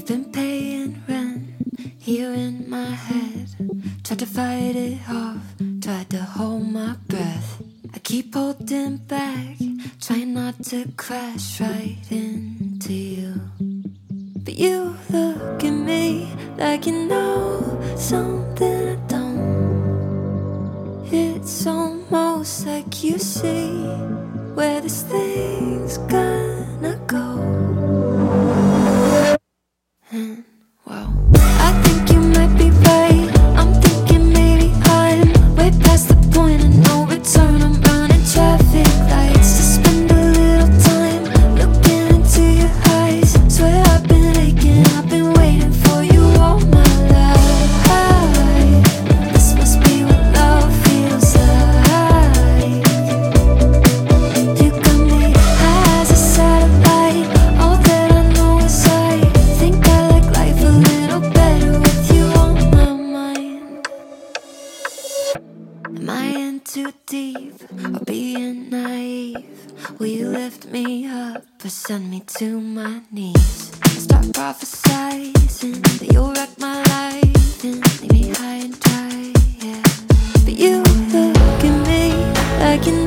been paying rent here in my head. Tried to fight it off, tried to hold my breath. I keep holding back, trying not to crash right into you. But you look at me like you know something I don't. It's almost like you see where this thing's gonna go. And well, I think you might be right. I'm thinking maybe I'm way past the point of no return. I'm running traffic lights to spend a little time looking into your eyes. Swear I've been aching, I've been waiting for you all my life. This must be what love feels like. You got me high as a satellite. All that I know is I think I like life a little better with you on my mind. Am I in too deep or being naive? Will you lift me up or send me to my knees? Start prophesizing that you'll wreck my life and leave me high and dry, yeah. But you look at me like you